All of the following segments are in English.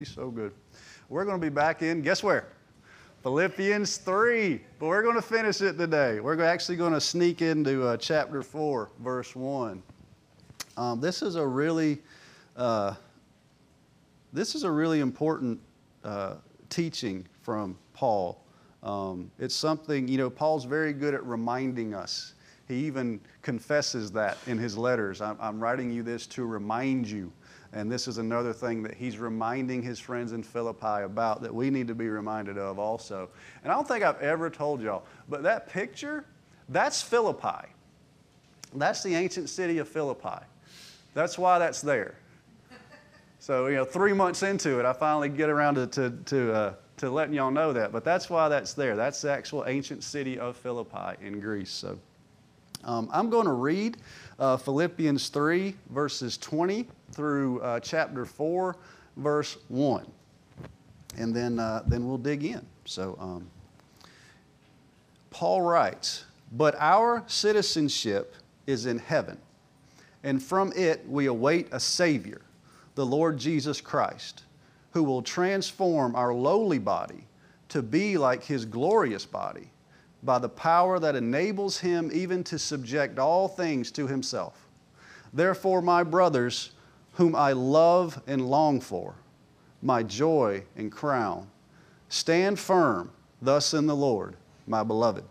He's so good. We're going to be back in, guess where? Philippians 3. But we're going to finish it today. We're actually going to sneak into chapter 4, verse 1. This is a really important teaching from Paul. It's something, Paul's very good at reminding us. He even confesses that in his letters. I'm writing you this to remind you. And this is another thing that he's reminding his friends in Philippi about that we need to be reminded of also. And I don't think I've ever told y'all, but that picture, that's Philippi. That's the ancient city of Philippi. That's why that's there. So, 3 months into it, I finally get around to letting y'all know that. But that's why that's there. That's the actual ancient city of Philippi in Greece. So I'm going to read Philippians 3, verses 20 through chapter 4, verse 1. And then we'll dig in. So Paul writes, "But our citizenship is in heaven, and from it we await a Savior, the Lord Jesus Christ, who will transform our lowly body to be like His glorious body, by the power that enables Him even to subject all things to Himself. Therefore, my brothers, whom I love and long for, my joy and crown, stand firm thus in the Lord, my beloved."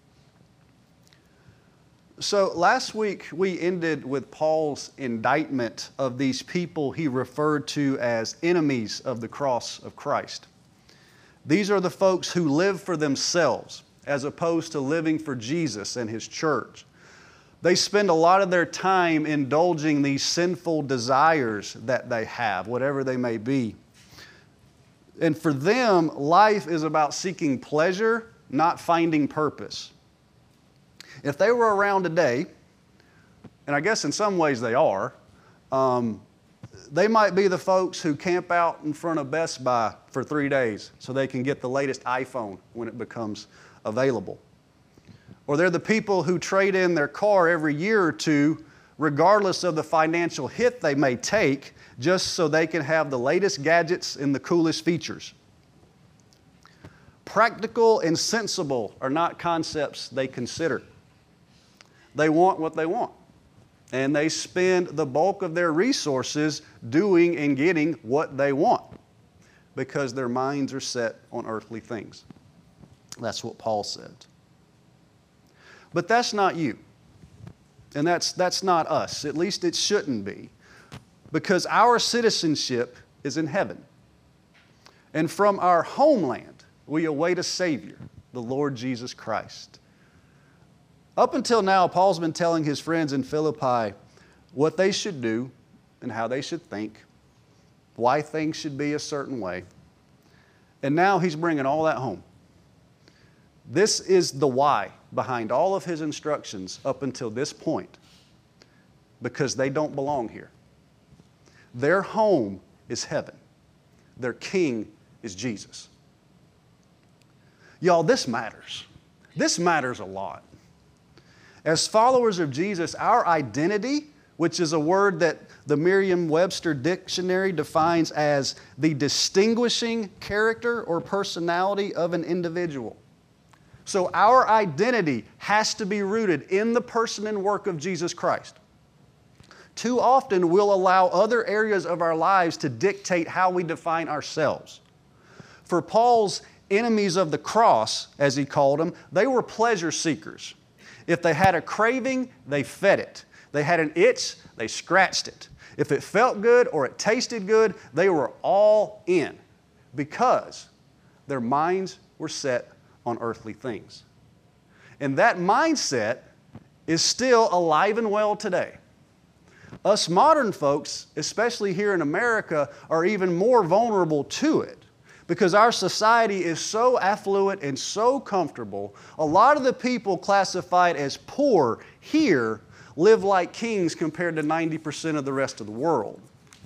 So last week we ended with Paul's indictment of these people he referred to as enemies of the cross of Christ. These are the folks who live for themselves as opposed to living for Jesus and His church. They spend a lot of their time indulging these sinful desires that they have, whatever they may be. And for them, life is about seeking pleasure, not finding purpose. If they were around today, and I guess in some ways they are, they might be the folks who camp out in front of Best Buy for 3 days so they can get the latest iPhone when it becomes available. Or they're the people who trade in their car every year or two, regardless of the financial hit they may take, just so they can have the latest gadgets and the coolest features. Practical and sensible are not concepts they consider. They want what they want, and they spend the bulk of their resources doing and getting what they want because their minds are set on earthly things. That's what Paul said. But that's not you. And that's not us. At least it shouldn't be. Because our citizenship is in heaven. And from our homeland, we await a Savior, the Lord Jesus Christ. Up until now, Paul's been telling his friends in Philippi what they should do and how they should think, why things should be a certain way. And now he's bringing all that home. This is the why behind all of his instructions up until this point, because they don't belong here. Their home is heaven. Their king is Jesus. Y'all, this matters. This matters a lot. As followers of Jesus, our identity, which is a word that the Merriam-Webster dictionary defines as the distinguishing character or personality of an individual. So our identity has to be rooted in the person and work of Jesus Christ. Too often we'll allow other areas of our lives to dictate how we define ourselves. For Paul's enemies of the cross, as he called them, they were pleasure seekers. If they had a craving, they fed it. They had an itch, they scratched it. If it felt good or it tasted good, they were all in because their minds were set on earthly things. And that mindset is still alive and well today. Us modern folks, especially here in America, are even more vulnerable to it because our society is so affluent and so comfortable. A lot of the people classified as poor here live like kings compared to 90% of the rest of the world.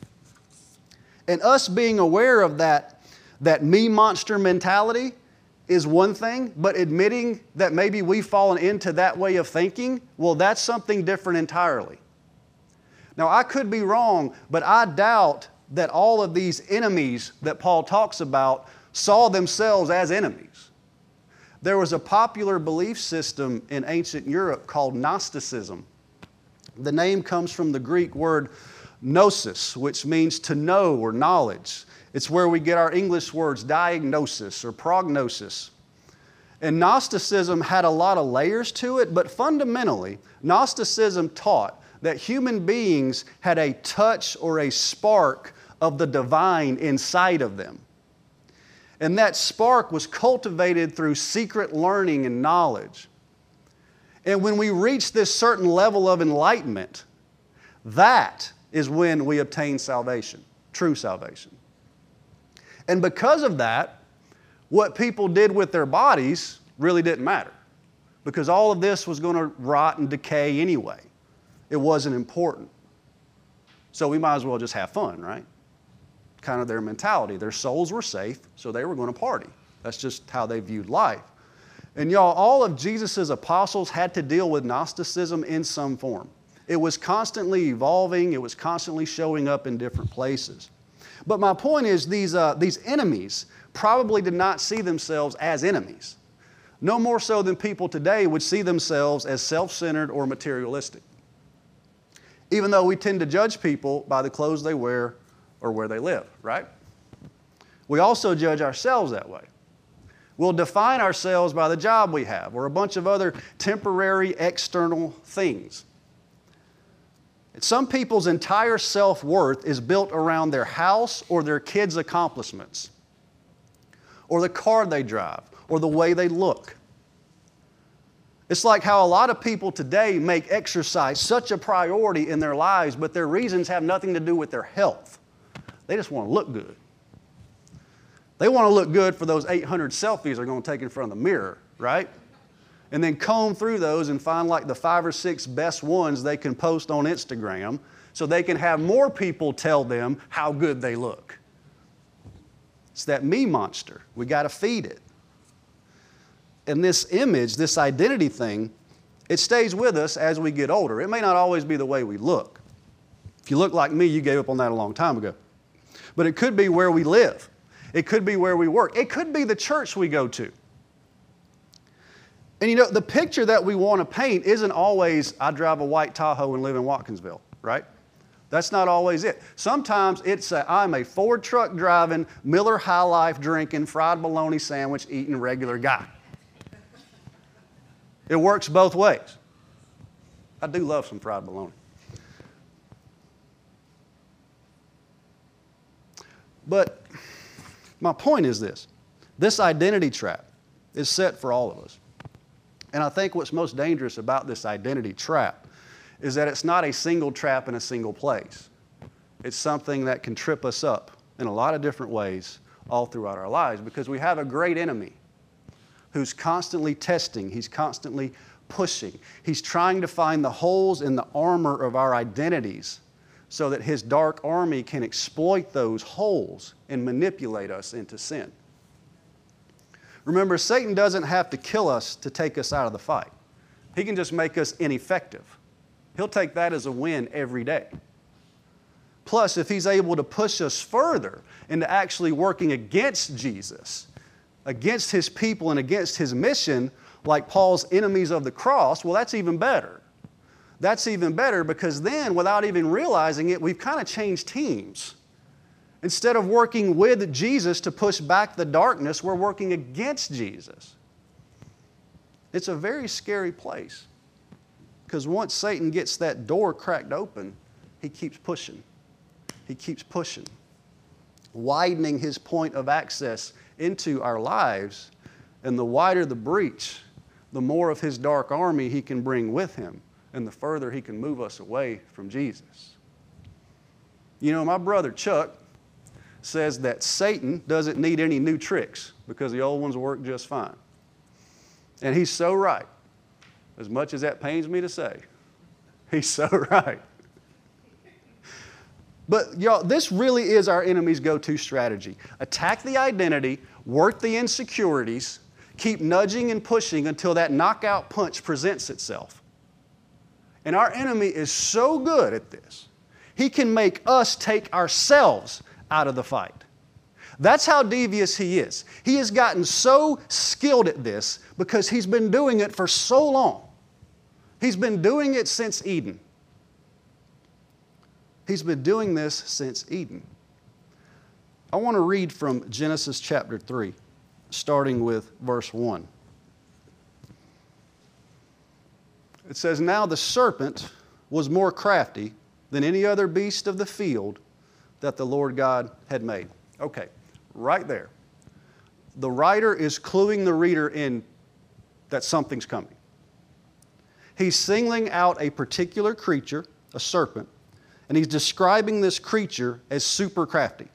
And us being aware of that me monster mentality is one thing, but admitting that maybe we've fallen into that way of thinking, well, that's something different entirely. Now, I could be wrong, but I doubt that all of these enemies that Paul talks about saw themselves as enemies. There was a popular belief system in ancient Europe called Gnosticism. The name comes from the Greek word gnosis, which means to know or knowledge. It's where we get our English words diagnosis or prognosis. And Gnosticism had a lot of layers to it, but fundamentally, Gnosticism taught that human beings had a touch or a spark of the divine inside of them. And that spark was cultivated through secret learning and knowledge. And when we reach this certain level of enlightenment, that is when we obtain salvation, true salvation. And because of that, what people did with their bodies really didn't matter, because all of this was going to rot and decay anyway. It wasn't important. So we might as well just have fun, right? Kind of their mentality. Their souls were safe, so they were going to party. That's just how they viewed life. And y'all, all of Jesus' apostles had to deal with Gnosticism in some form. It was constantly evolving. It was constantly showing up in different places. But my point is, these enemies probably did not see themselves as enemies. No more so than people today would see themselves as self-centered or materialistic. Even though we tend to judge people by the clothes they wear or where they live, right? We also judge ourselves that way. We'll define ourselves by the job we have or a bunch of other temporary external things. Some people's entire self-worth is built around their house or their kids' accomplishments, or the car they drive, or the way they look. It's like how a lot of people today make exercise such a priority in their lives, but their reasons have nothing to do with their health. They just want to look good. They want to look good for those 800 selfies they're going to take in front of the mirror, right? And then comb through those and find like the 5 or 6 best ones they can post on Instagram so they can have more people tell them how good they look. It's that me monster. We got to feed it. And this image, this identity thing, it stays with us as we get older. It may not always be the way we look. If you look like me, you gave up on that a long time ago. But it could be where we live. It could be where we work. It could be the church we go to. And you know, the picture that we want to paint isn't always, I drive a white Tahoe and live in Watkinsville, right? That's not always it. Sometimes it's I'm a Ford truck driving, Miller High Life drinking, fried bologna sandwich eating regular guy. It works both ways. I do love some fried bologna. But my point is this. This identity trap is set for all of us. And I think what's most dangerous about this identity trap is that it's not a single trap in a single place. It's something that can trip us up in a lot of different ways all throughout our lives, because we have a great enemy who's constantly testing. He's constantly pushing. He's trying to find the holes in the armor of our identities so that his dark army can exploit those holes and manipulate us into sin. Remember, Satan doesn't have to kill us to take us out of the fight. He can just make us ineffective. He'll take that as a win every day. Plus, if he's able to push us further into actually working against Jesus, against his people and against his mission, like Paul's enemies of the cross, well, that's even better. That's even better, because then, without even realizing it, we've kind of changed teams. Instead of working with Jesus to push back the darkness, we're working against Jesus. It's a very scary place, because once Satan gets that door cracked open, he keeps pushing. He keeps pushing, widening his point of access into our lives. And the wider the breach, the more of his dark army he can bring with him, and the further he can move us away from Jesus. You know, my brother Chuck says that Satan doesn't need any new tricks because the old ones work just fine. And he's so right, as much as that pains me to say. He's so right. But y'all, this really is our enemy's go-to strategy. Attack the identity, work the insecurities, keep nudging and pushing until that knockout punch presents itself. And our enemy is so good at this. He can make us take ourselves out of the fight. That's how devious he is. He has gotten so skilled at this because he's been doing it for so long. He's been doing it since Eden. He's been doing this since Eden. I want to read from Genesis chapter 3, starting with verse 1. It says, "Now the serpent was more crafty than any other beast of the field that the Lord God had made." Okay, right there. The writer is cluing the reader in that something's coming. He's singling out a particular creature, a serpent, and he's describing this creature as super crafty.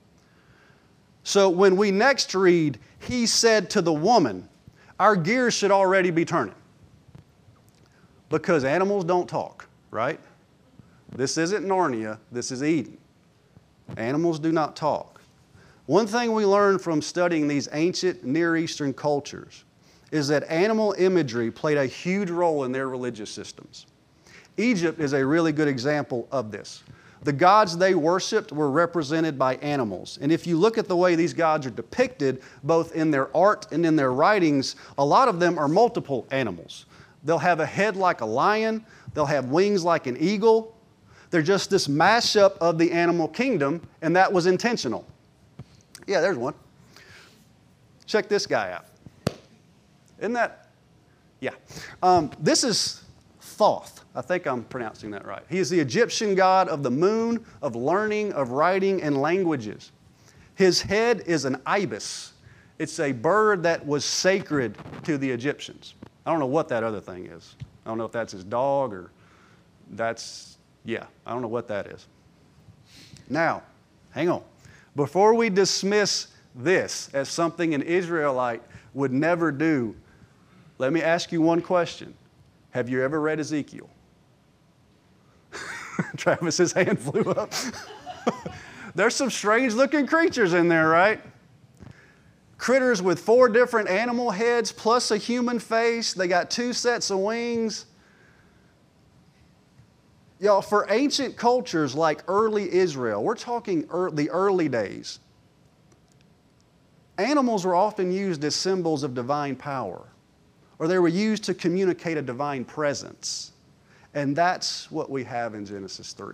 So when we next read, "He said to the woman," our gears should already be turning. Because animals don't talk, right? This isn't Narnia, this is Eden. Animals do not talk. One thing we learn from studying these ancient Near Eastern cultures is that animal imagery played a huge role in their religious systems. Egypt is a really good example of this. The gods they worshipped were represented by animals. And if you look at the way these gods are depicted, both in their art and in their writings, a lot of them are multiple animals. They'll have a head like a lion. They'll have wings like an eagle. They're just this mashup of the animal kingdom, and that was intentional. Yeah, there's one. Check this guy out. Isn't that? Yeah. This is Thoth. I think I'm pronouncing that right. He is the Egyptian god of the moon, of learning, of writing, and languages. His head is an ibis. It's a bird that was sacred to the Egyptians. I don't know what that other thing is. I don't know if that's his dog or I don't know what that is. Now, hang on. Before we dismiss this as something an Israelite would never do, let me ask you one question. Have you ever read Ezekiel? Travis's hand flew up. There's some strange looking creatures in there, right? Critters with 4 different animal heads plus a human face. They got 2 sets of wings. Y'all, for ancient cultures like early Israel, we're talking the early days, animals were often used as symbols of divine power, or they were used to communicate a divine presence. And that's what we have in Genesis 3.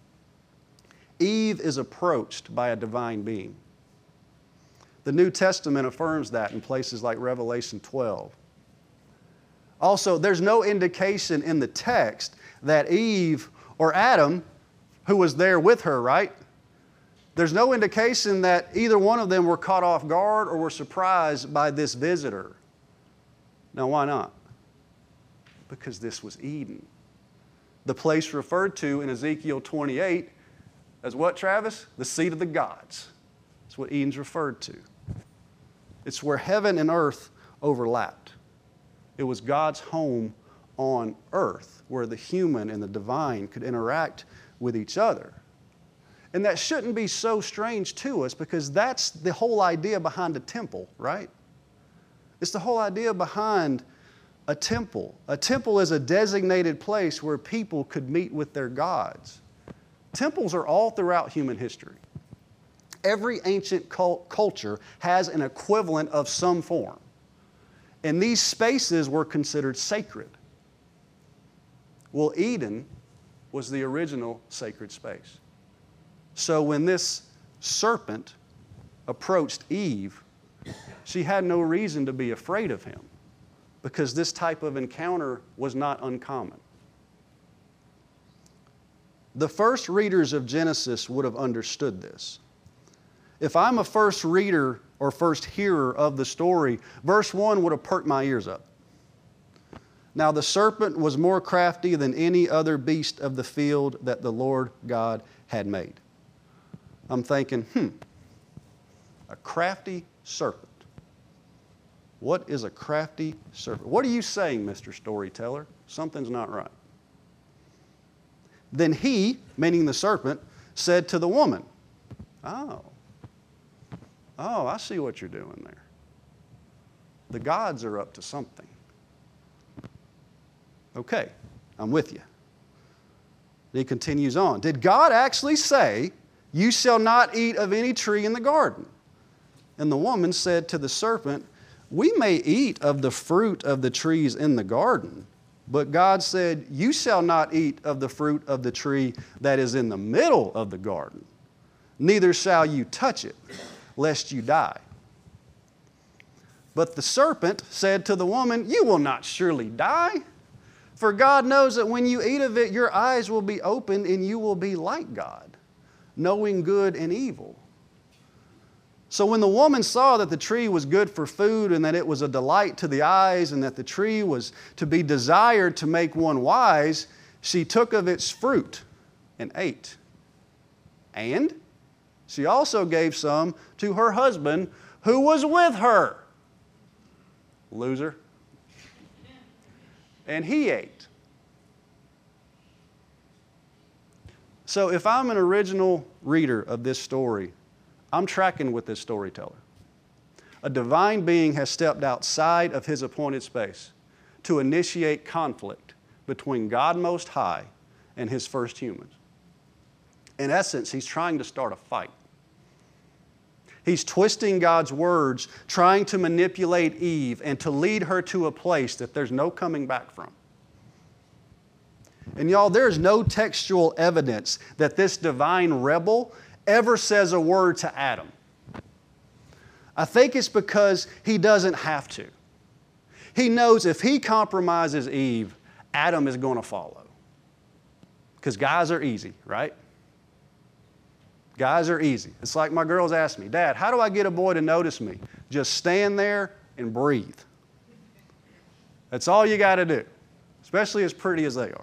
Eve is approached by a divine being. The New Testament affirms that in places like Revelation 12. Also, there's no indication in the text that Eve or Adam, who was there with her, right? There's no indication that either one of them were caught off guard or were surprised by this visitor. Now, why not? Because this was Eden. The place referred to in Ezekiel 28 as what, Travis? The seat of the gods. That's what Eden's referred to. It's where heaven and earth overlapped. It was God's home on earth where the human and the divine could interact with each other. And that shouldn't be so strange to us because that's the whole idea behind a temple, right? It's the whole idea behind a temple. A temple is a designated place where people could meet with their gods. Temples are all throughout human history. Every ancient culture has an equivalent of some form. And these spaces were considered sacred. Well, Eden was the original sacred space. So when this serpent approached Eve, she had no reason to be afraid of him because this type of encounter was not uncommon. The first readers of Genesis would have understood this. If I'm a first reader or first hearer of the story, verse 1 would have perked my ears up. Now the serpent was more crafty than any other beast of the field that the Lord God had made. I'm thinking, a crafty serpent. What is a crafty serpent? What are you saying, Mr. Storyteller? Something's not right. Then he, meaning the serpent, said to the woman, Oh, I see what you're doing there. The gods are up to something. Okay, I'm with you. He continues on. Did God actually say, You shall not eat of any tree in the garden. And the woman said to the serpent, We may eat of the fruit of the trees in the garden, but God said, You shall not eat of the fruit of the tree that is in the middle of the garden, neither shall you touch it, lest you die. But the serpent said to the woman, You will not surely die, for God knows that when you eat of it, your eyes will be opened and you will be like God, knowing good and evil. So when the woman saw that the tree was good for food and that it was a delight to the eyes and that the tree was to be desired to make one wise, she took of its fruit and ate. And she also gave some to her husband who was with her. Loser. And he ate. So if I'm an original reader of this story, I'm tracking with this storyteller. A divine being has stepped outside of his appointed space to initiate conflict between God Most High and his first humans. In essence, he's trying to start a fight. He's twisting God's words, trying to manipulate Eve and to lead her to a place that there's no coming back from. And y'all, there's no textual evidence that this divine rebel ever says a word to Adam. I think it's because he doesn't have to. He knows if he compromises Eve, Adam is going to follow. Because guys are easy, right? Guys are easy. It's like my girls ask me, Dad, how do I get a boy to notice me? Just stand there and breathe. That's all you got to do, especially as pretty as they are.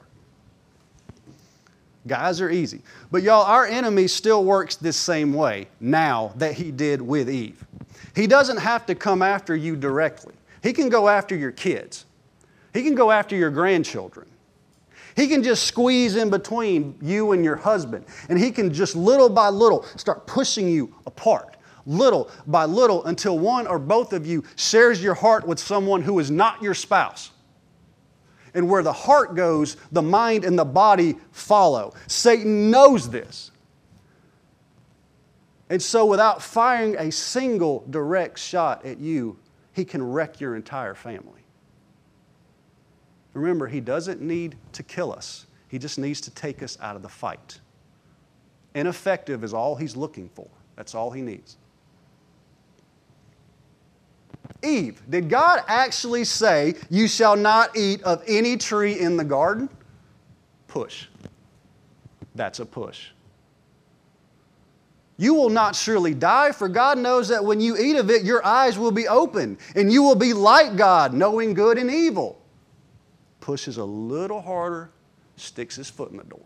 Guys are easy. But y'all, our enemy still works this same way now that he did with Eve. He doesn't have to come after you directly. He can go after your kids. He can go after your grandchildren. He can just squeeze in between you and your husband. And he can just little by little start pushing you apart. Little by little until one or both of you shares your heart with someone who is not your spouse. And where the heart goes, the mind and the body follow. Satan knows this. And so without firing a single direct shot at you, he can wreck your entire family. Remember, he doesn't need to kill us. He just needs to take us out of the fight. Ineffective is all he's looking for. That's all he needs. Eve, did God actually say, you shall not eat of any tree in the garden? Push. That's a push. You will not surely die, for God knows that when you eat of it, your eyes will be open, and you will be like God, knowing good and evil. Pushes a little harder, sticks his foot in the door.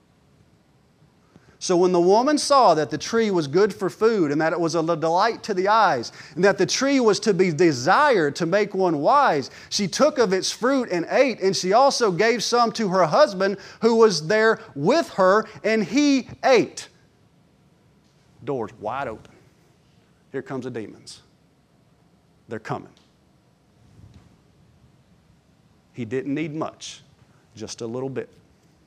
So when the woman saw that the tree was good for food and that it was a delight to the eyes and that the tree was to be desired to make one wise, she took of its fruit and ate, and she also gave some to her husband who was there with her, and he ate. Doors wide open. Here comes the demons. They're coming. He didn't need much, just a little bit.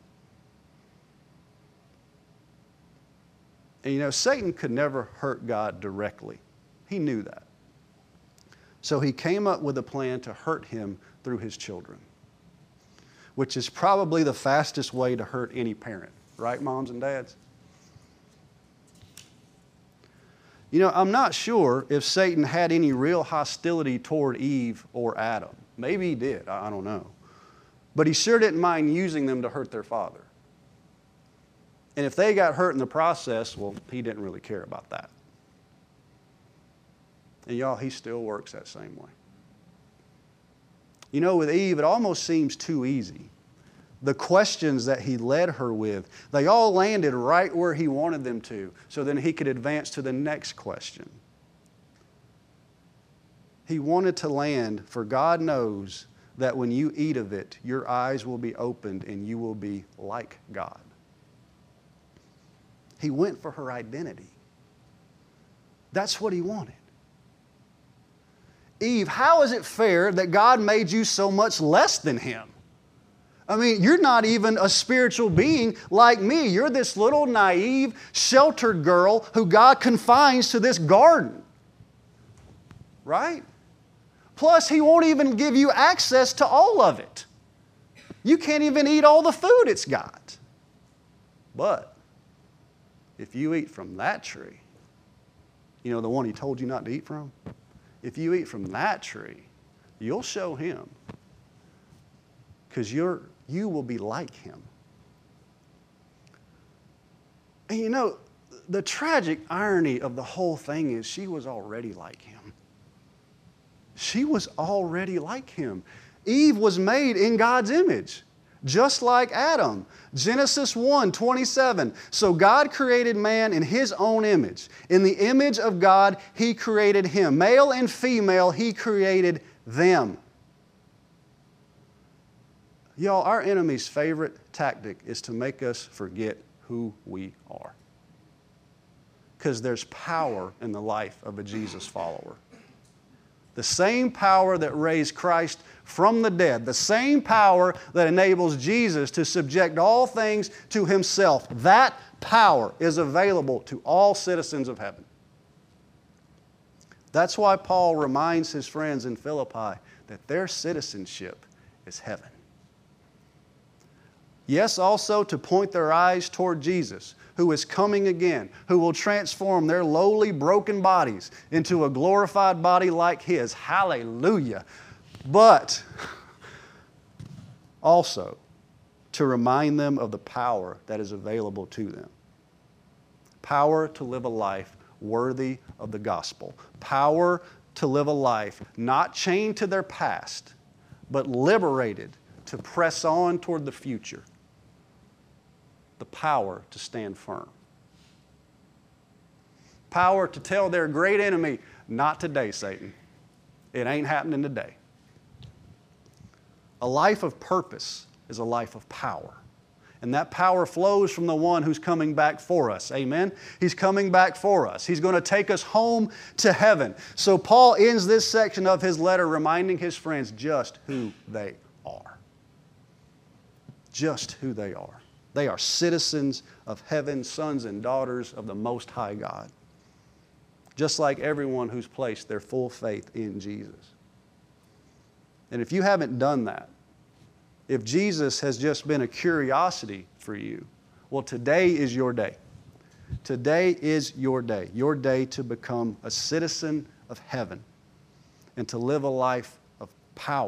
And you know, Satan could never hurt God directly. He knew that. So he came up with a plan to hurt him through his children, which is probably the fastest way to hurt any parent. Right, moms and dads? You know, I'm not sure if Satan had any real hostility toward Eve or Adam. Maybe he did. I don't know. But he sure didn't mind using them to hurt their father. And if they got hurt in the process, well, he didn't really care about that. And y'all, he still works that same way. You know, with Eve, it almost seems too easy. The questions that he led her with, they all landed right where he wanted them to, so then he could advance to the next question. He wanted to land, for God knows that when you eat of it, your eyes will be opened and you will be like God. He went for her identity. That's what he wanted. Eve, how is it fair that God made you so much less than him? I mean, you're not even a spiritual being like me. You're this little naive, sheltered girl who God confines to this garden. Right? Plus, He won't even give you access to all of it. You can't even eat all the food it's got. But if you eat from that tree, you know, the one He told you not to eat from? If you eat from that tree, you'll show Him. Because you will be like Him. And you know, the tragic irony of the whole thing is she was already like Him. She was already like Him. Eve was made in God's image, just like Adam. Genesis 1:27. So God created man in His own image. In the image of God, He created him. Male and female, He created them. Y'all, our enemy's favorite tactic is to make us forget who we are. Because there's power in the life of a Jesus follower. The same power that raised Christ from the dead, the same power that enables Jesus to subject all things to Himself, that power is available to all citizens of heaven. That's why Paul reminds his friends in Philippi that their citizenship is heaven. Yes, also to point their eyes toward Jesus, who is coming again, who will transform their lowly, broken bodies into a glorified body like His. Hallelujah. But also to remind them of the power that is available to them. Power to live a life worthy of the gospel. Power to live a life not chained to their past, but liberated to press on toward the future. The power to stand firm. Power to tell their great enemy, not today, Satan. It ain't happening today. A life of purpose is a life of power. And that power flows from the one who's coming back for us. Amen? He's coming back for us. He's going to take us home to heaven. So Paul ends this section of his letter reminding his friends just who they are. Just who they are. They are citizens of heaven, sons and daughters of the Most High God. Just like everyone who's placed their full faith in Jesus. And if you haven't done that, if Jesus has just been a curiosity for you, well, today is your day. Today is your day to become a citizen of heaven and to live a life of power.